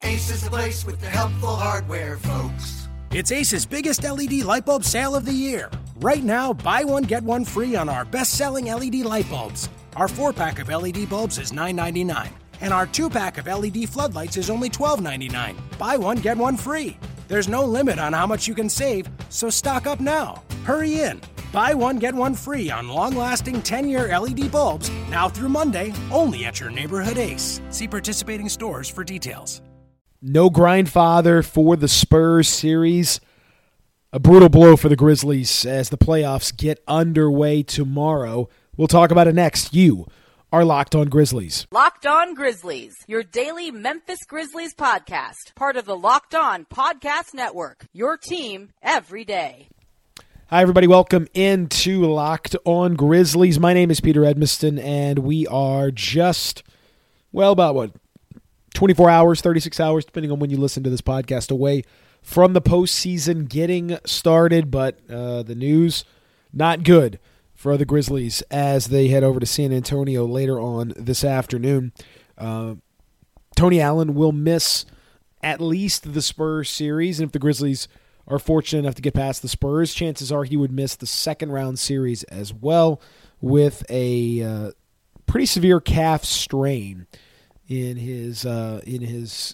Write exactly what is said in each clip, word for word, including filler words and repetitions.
Ace is the place with the helpful hardware, folks. It's Ace's biggest L E D light bulb sale of the year. Right now, buy one, get one free on our best-selling L E D light bulbs. Our four-pack of L E D bulbs is nine ninety-nine, and our two-pack of L E D floodlights is only twelve ninety-nine. Buy one, get one free. There's no limit on how much you can save, so stock up now. Hurry in. Buy one, get one free on long-lasting ten-year L E D bulbs, now through Monday, only at your neighborhood Ace. See participating stores for details. No grindfather for the Spurs series. A brutal blow for the Grizzlies as the playoffs get underway tomorrow. We'll talk about it next. You are Locked On Grizzlies. Locked On Grizzlies, your daily Memphis Grizzlies podcast. Part of the Locked On Podcast Network, your team every day. Hi, everybody. Welcome into Locked On Grizzlies. My name is Peter Edmiston, and we are just, well, about what, twenty-four hours, thirty-six hours, depending on when you listen to this podcast, away from the postseason getting started. But uh, the news, not good for the Grizzlies as they head over to San Antonio later on this afternoon. Uh, Tony Allen will miss at least the Spurs series, and if the Grizzlies are fortunate enough to get past the Spurs, chances are he would miss the second round series as well with a uh, pretty severe calf strain in his uh, in his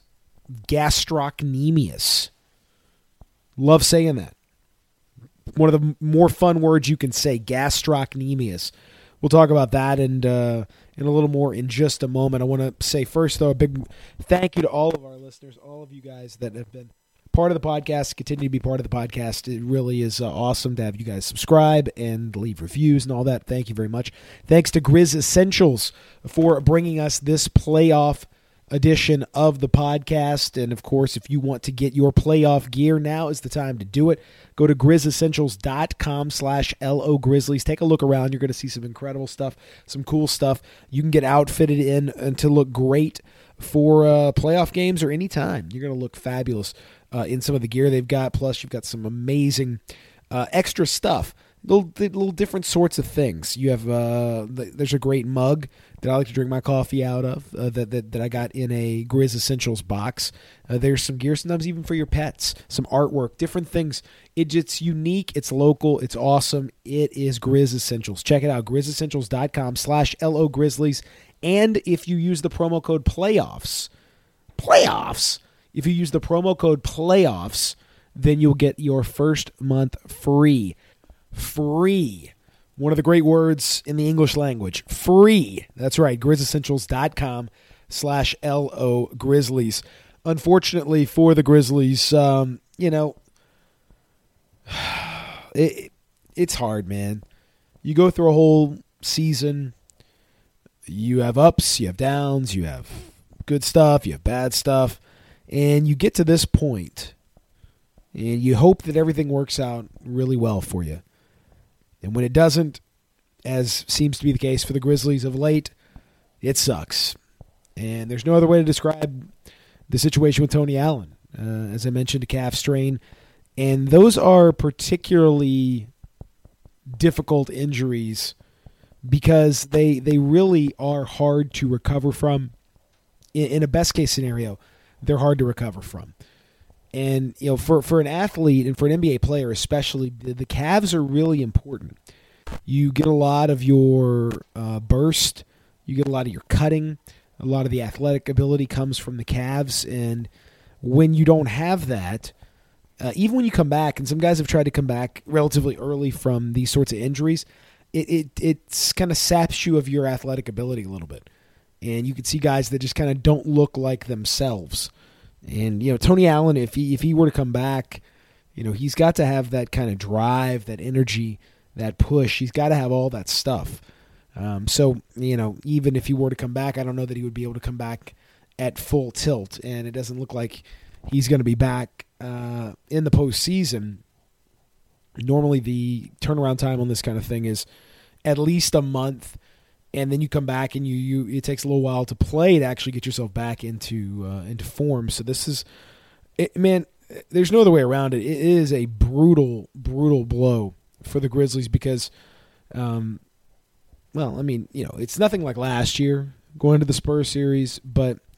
gastrocnemius. Love saying that. One of the more fun words you can say, gastrocnemius. We'll talk about that and uh, in a little more in just a moment. I want to say first, though, a big thank you to all of our listeners, all of you guys that have been part of the podcast, continue to be part of the podcast. It really is uh, awesome to have you guys subscribe and leave reviews and all that. Thank you very much. Thanks to Grizz Essentials for bringing us this playoff edition of the podcast. And, of course, if you want to get your playoff gear, now is the time to do it. Go to grizzessentials.com slash LO Grizzlies. Take a look around. You're going to see some incredible stuff, some cool stuff. You can get outfitted in and to look great for uh, playoff games or any time. You're going to look fabulous uh, in some of the gear they've got. Plus, you've got some amazing uh, extra stuff. Little, little different sorts of things. You have uh, there's a great mug that I like to drink my coffee out of uh, that, that that I got in a Grizz Essentials box. Uh, there's some gear, sometimes even for your pets, some artwork, different things. It, it's unique, it's local, it's awesome. It is Grizz Essentials. Check it out, grizzessentials.com slash LO Grizzlies. And if you use the promo code PLAYOFFS, playoffs, if you use the promo code PLAYOFFS, then you'll get your first month free. Free. One of the great words in the English language. Free. That's right. grizzessentials.com slash LO Grizzlies. Unfortunately for the Grizzlies, um, you know, it, it's hard, man. You go through a whole season. You have ups, you have downs, you have good stuff, you have bad stuff. And you get to this point, and you hope that everything works out really well for you. And when it doesn't, as seems to be the case for the Grizzlies of late, it sucks. And there's no other way to describe the situation with Tony Allen. Uh, as I mentioned, a calf strain. And those are particularly difficult injuries because they they really are hard to recover from. In, in a best-case scenario, they're hard to recover from. And, you know, for, for an athlete and for an N B A player especially, the, the calves are really important. You get a lot of your uh, burst. You get a lot of your cutting. A lot of the athletic ability comes from the calves. And when you don't have that, uh, even when you come back, and some guys have tried to come back relatively early from these sorts of injuries, it, it it's kind of saps you of your athletic ability a little bit. And you can see guys that just kind of don't look like themselves. And, you know, Tony Allen, if he if he were to come back, you know, he's got to have that kind of drive, that energy, that push. He's got to have all that stuff. Um, so, you know, even if he were to come back, I don't know that he would be able to come back at full tilt. And it doesn't look like he's going to be back uh, in the postseason. Normally the turnaround time on this kind of thing is at least a month. And then you come back and you, you it takes a little while to play to actually get yourself back into uh, into form. So this is, it, man, there's no other way around it. It is a brutal, brutal blow for the Grizzlies because, um, well, I mean, you know, it's nothing like last year going to the Spurs series, but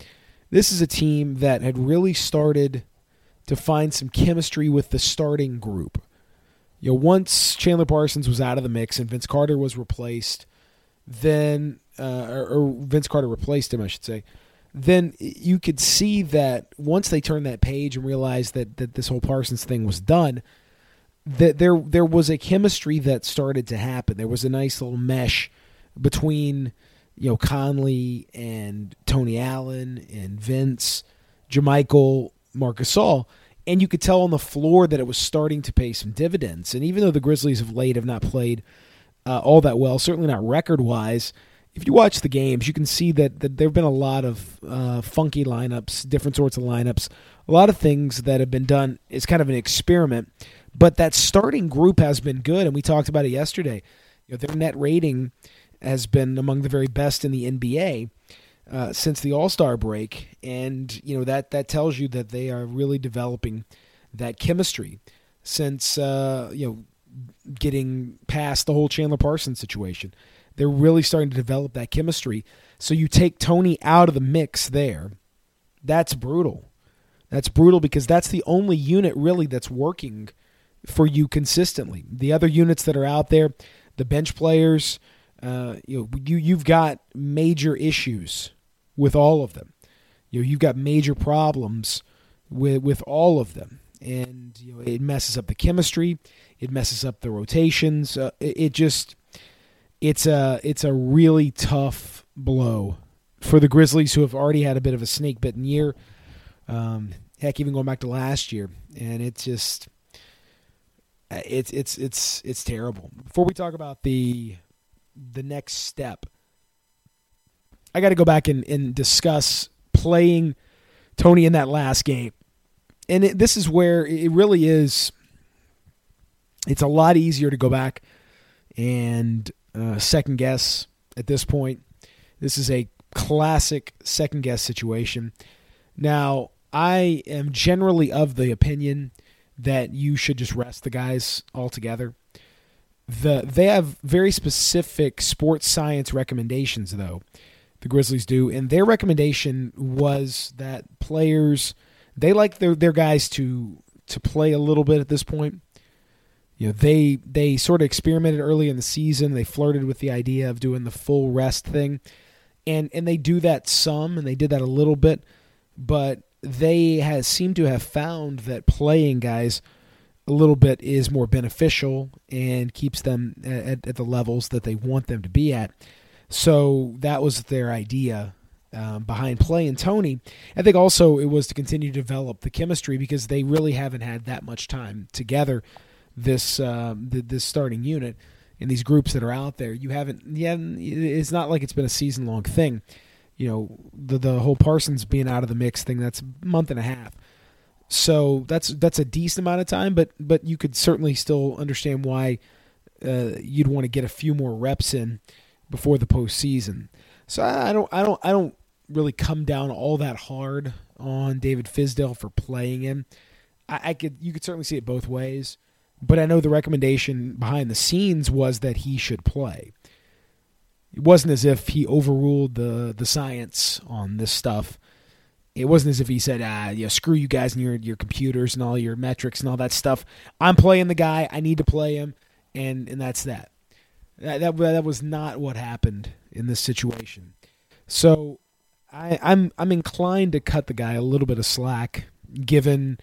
this is a team that had really started to find some chemistry with the starting group. You know, once Chandler Parsons was out of the mix and Vince Carter was replaced, then uh, or, or Vince Carter replaced him, I should say. Then you could see that once they turned that page and realized that that this whole Parsons thing was done, that there there was a chemistry that started to happen. There was a nice little mesh between, you know, Conley and Tony Allen and Vince, JaMychal, Marc Gasol. And you could tell on the floor that it was starting to pay some dividends. And even though the Grizzlies of late have not played uh, all that well, certainly not record-wise, if you watch the games, you can see that, that there have been a lot of uh, funky lineups, different sorts of lineups, a lot of things that have been done. It's kind of an experiment. But that starting group has been good, and we talked about it yesterday. You know, their net rating has been among the very best in the N B A. Uh, since the All-Star break, and you know that that tells you that they are really developing that chemistry since uh, you know getting past the whole Chandler Parsons situation. They're really starting to develop that chemistry. So you take Tony out of the mix there, that's brutal. That's brutal because that's the only unit really that's working for you consistently. The other units that are out there, the bench players, uh, you know, you you've got major issues with all of them. You know, you've got major problems with with all of them, and you know it messes up the chemistry, it messes up the rotations. Uh, it, it just it's a it's a really tough blow for the Grizzlies, who have already had a bit of a snake bitten year. Um, heck, even going back to last year, and it's just it's it's it's it's terrible. Before we talk about the the next step, I got to go back and, and discuss playing Tony in that last game. And it, this is where it really is, it's a lot easier to go back and uh, second guess at this point. This is a classic second guess situation. Now, I am generally of the opinion that you should just rest the guys altogether. The, they have very specific sports science recommendations, though. The Grizzlies do, and their recommendation was that players, they like their their guys to to play a little bit at this point. You know, they they sort of experimented early in the season. They flirted with the idea of doing the full rest thing, and and they do that some, and they did that a little bit, but they has seem to have found that playing guys a little bit is more beneficial and keeps them at, at the levels that they want them to be at. So that was their idea um, behind playing Tony. I think also it was to continue to develop the chemistry because they really haven't had that much time together, this uh, the, this starting unit and these groups that are out there. You haven't, you haven't, it's not like it's been a season-long thing. You know, the the whole Parsons being out of the mix thing, that's a month and a half. So that's that's a decent amount of time, but but you could certainly still understand why uh, you'd want to get a few more reps in before the postseason. So I don't, I don't, I don't really come down all that hard on David Fizdale for playing him. I, I could, you could certainly see it both ways, but I know the recommendation behind the scenes was that he should play. It wasn't as if he overruled the the science on this stuff. It wasn't as if he said, ah, yeah, screw you guys and your your computers and all your metrics and all that stuff. I'm playing the guy. I need to play him, and and that's that. That, that that was not what happened in this situation. So I, I'm I'm inclined to cut the guy a little bit of slack, given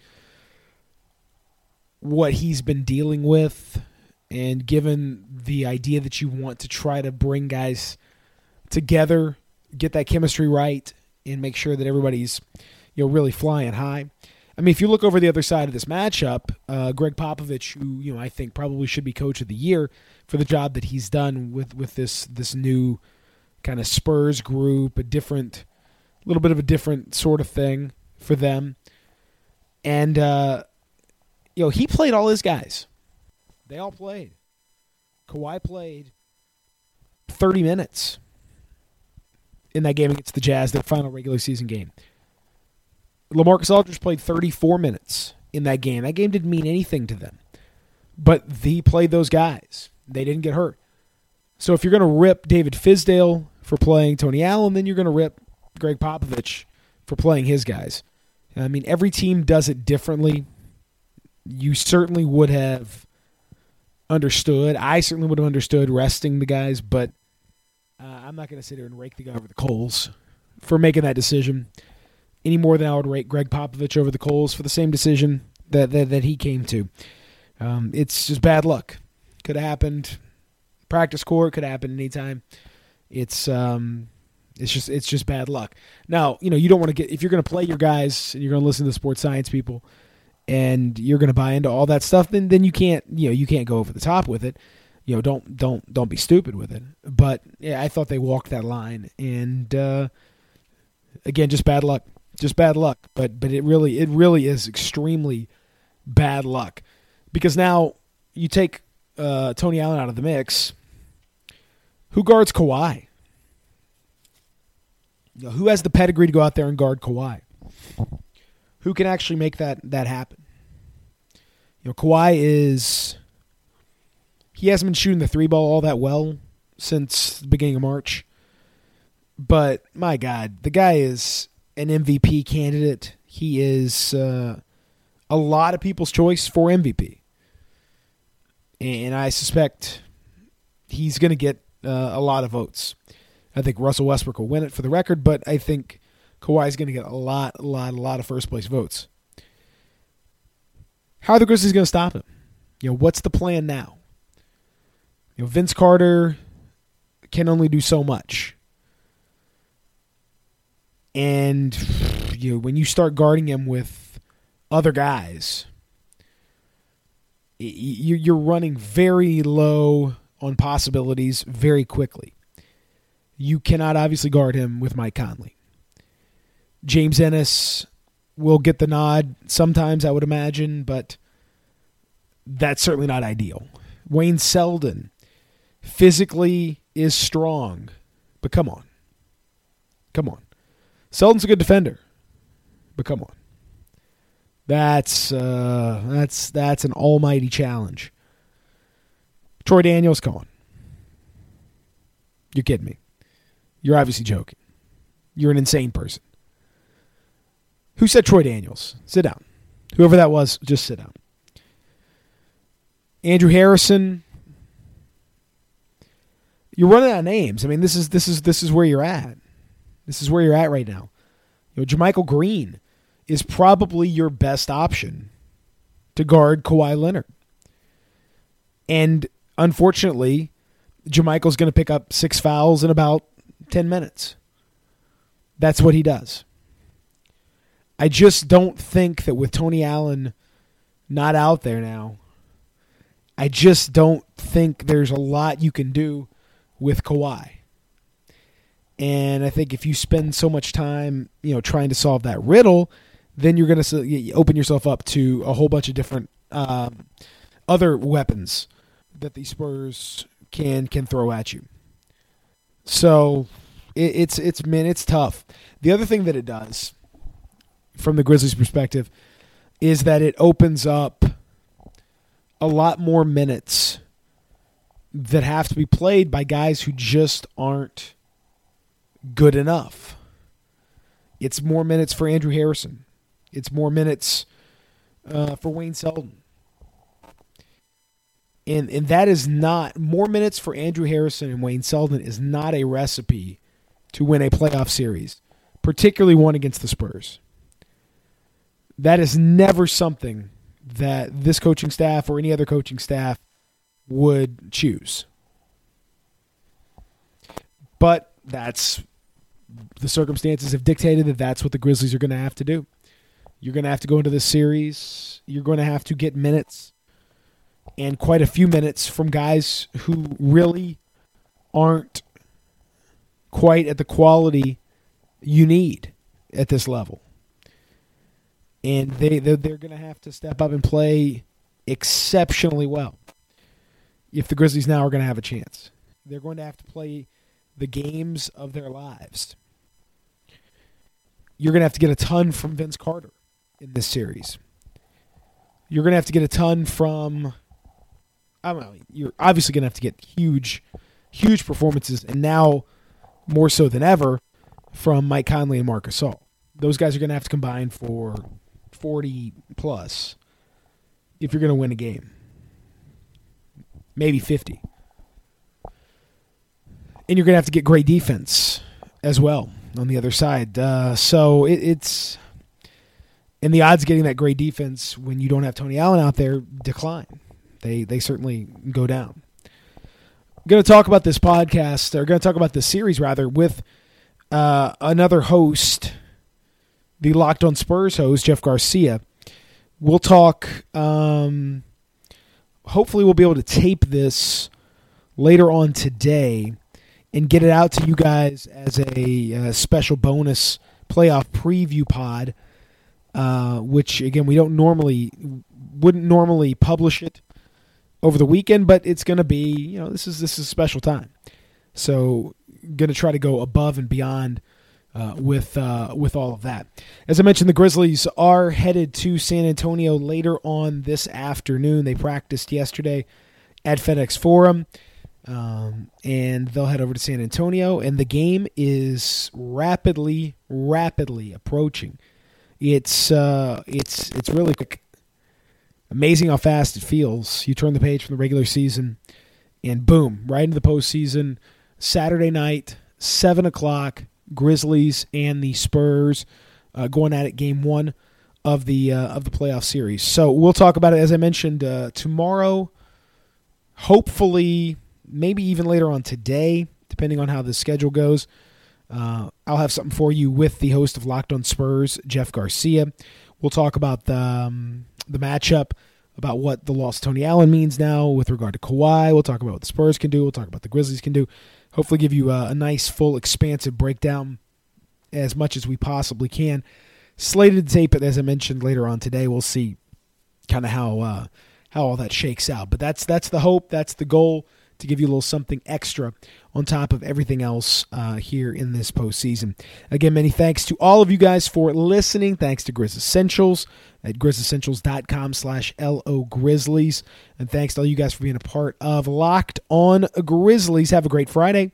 what he's been dealing with, and given the idea that you want to try to bring guys together, get that chemistry right, and make sure that everybody's, you know, really flying high. I mean, if you look over the other side of this matchup, uh, Greg Popovich, who you know I think probably should be coach of the year for the job that he's done with, with this this new kind of Spurs group, a different, little bit of a different sort of thing for them, and uh, you know he played all his guys. They all played. Kawhi played thirty minutes in that game against the Jazz, their final regular season game. LaMarcus Aldridge played thirty-four minutes in that game. That game didn't mean anything to them. But he played those guys. They didn't get hurt. So if you're going to rip David Fizdale for playing Tony Allen, then you're going to rip Greg Popovich for playing his guys. I mean, every team does it differently. You certainly would have understood. I certainly would have understood resting the guys, but uh, I'm not going to sit here and rake the guy over the coals for making that decision any more than I would rake Greg Popovich over the coals for the same decision that that, that he came to. Um, it's just bad luck. Could have happened. Practice court could happen anytime. It's um, it's just it's just bad luck. Now, you know, you don't want to get, if you're going to play your guys and you're going to listen to sports science people and you're going to buy into all that stuff, then then you can't, you know, you can't go over the top with it. You know, don't don't don't be stupid with it. But yeah, I thought they walked that line, and uh, again, just bad luck, just bad luck. But but it really it really is extremely bad luck, because now you take uh, Tony Allen out of the mix. Who guards Kawhi? You know, who has the pedigree to go out there and guard Kawhi? Who can actually make that that happen? You know, Kawhi is. He hasn't been shooting the three ball all that well since the beginning of March. But, my God, the guy is an M V P candidate. He is uh, a lot of people's choice for M V P. And I suspect he's going to get uh, a lot of votes. I think Russell Westbrook will win it for the record, but I think Kawhi is going to get a lot, a lot, a lot of first-place votes. How are the Grizzlies going to stop him? You know, what's the plan now? You know, Vince Carter can only do so much. And you know, when you start guarding him with other guys, you're running very low on possibilities very quickly. You cannot obviously guard him with Mike Conley. James Ennis will get the nod sometimes, I would imagine, but that's certainly not ideal. Wayne Selden physically is strong, but come on. Come on. Selden's a good defender, but come on. That's uh, that's that's an almighty challenge. Troy Daniels, come on. You're kidding me. You're obviously joking. You're an insane person. Who said Troy Daniels? Sit down. Whoever that was, just sit down. Andrew Harrison. You're running out of names. I mean, this is this is this is where you're at. This is where you're at right now. You know, JaMychal Green is probably your best option to guard Kawhi Leonard. And unfortunately, JaMychal's going to pick up six fouls in about ten minutes. That's what he does. I just don't think that with Tony Allen not out there now, I just don't think there's a lot you can do with Kawhi. And I think if you spend so much time, you know, trying to solve that riddle, then you're going to open yourself up to a whole bunch of different um, other weapons that the Spurs can can throw at you. So it, it's it's man, it's tough. The other thing that it does, from the Grizzlies' perspective, is that it opens up a lot more minutes that have to be played by guys who just aren't good enough. It's more minutes for Andrew Harrison. It's more minutes uh, for Wayne Selden. And and that is not, more minutes for Andrew Harrison and Wayne Selden is not a recipe to win a playoff series, particularly one against the Spurs. That is never something that this coaching staff or any other coaching staff would choose. But that's, the circumstances have dictated that that's what the Grizzlies are going to have to do. You're going to have to go into this series. You're going to have to get minutes, and quite a few minutes, from guys who really aren't quite at the quality you need at this level. And they, they're, they're going to have to step up and play exceptionally well if the Grizzlies now are going to have a chance. They're going to have to play the games of their lives. You're going to have to get a ton from Vince Carter in this series. You're going to have to get a ton from, I don't know, you're obviously going to have to get huge, huge performances, and now more so than ever, from Mike Conley and Marc Gasol. those guys are going to have to combine for forty plus if you're going to win a game. Maybe fifty. And you're going to have to get great defense as well on the other side. Uh, so it, it's – and the odds of getting that great defense when you don't have Tony Allen out there decline. They they certainly go down. I'm going to talk about this podcast, or going to talk about this series, rather, with uh, another host, the Locked On Spurs host, Jeff Garcia. We'll talk um, – hopefully we'll be able to tape this later on today and get it out to you guys as a, a special bonus playoff preview pod, uh, which, again, we don't normally – wouldn't normally publish it over the weekend, but it's going to be, you know, this is this is a special time. So going to try to go above and beyond uh, with uh, with all of that. As I mentioned, the Grizzlies are headed to San Antonio later on this afternoon. They practiced yesterday at FedEx Forum, um, and they'll head over to San Antonio, and the game is rapidly, rapidly approaching. It's uh, it's it's really quick. Amazing how fast it feels. You turn the page from the regular season, and boom, right into the postseason. Saturday night, seven o'clock, Grizzlies and the Spurs uh, going at it, game one of the uh, of the playoff series. So we'll talk about it, as I mentioned, uh, tomorrow, hopefully, maybe even later on today, depending on how the schedule goes. Uh, I'll have something for you with the host of Locked On Spurs, Jeff Garcia. We'll talk about the, um, the matchup, about what the loss of Tony Allen means now with regard to Kawhi. We'll talk about what the Spurs can do. We'll talk about what the Grizzlies can do. Hopefully give you a, a nice, full, expansive breakdown as much as we possibly can. Slated to tape it, as I mentioned, later on today. We'll see kind of how uh, how all that shakes out. But that's that's the hope. That's the goal, to give you a little something extra on top of everything else uh, here in this postseason. Again, many thanks to all of you guys for listening. Thanks to Grizz Essentials at grizzessentials.com slash LO Grizzlies. And thanks to all you guys for being a part of Locked On Grizzlies. Have a great Friday.